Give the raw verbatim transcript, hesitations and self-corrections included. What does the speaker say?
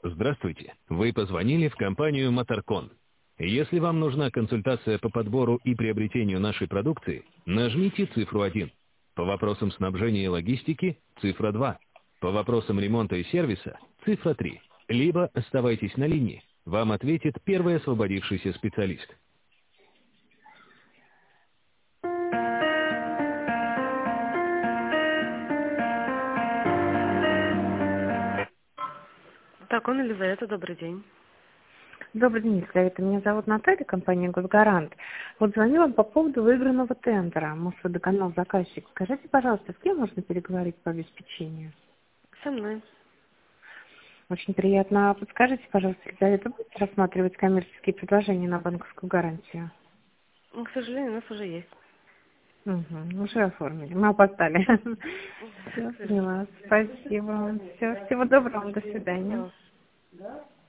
Здравствуйте. Вы позвонили в компанию Моторкон. Если вам нужна консультация по подбору и приобретению нашей продукции, нажмите цифру один. По вопросам снабжения и логистики – цифра два. По вопросам ремонта и сервиса – цифра три. Либо оставайтесь на линии. Вам ответит первый освободившийся специалист. Так, он Елизавета, добрый день. Добрый день, Елизавета. Меня зовут Наталья, компания «Госгарант». Вот звоню вам по поводу выигранного тендера. Мосводоканал заказчик. Скажите, пожалуйста, с кем можно переговорить по обеспечению? Со мной. Очень приятно. А подскажите, пожалуйста, Елизавета, будете рассматривать коммерческие предложения на банковскую гарантию? Ну, к сожалению, у нас уже есть. Угу, уже оформили. Мы опоздали. Все, поняла. Спасибо. Все, всего доброго. До свидания. Да.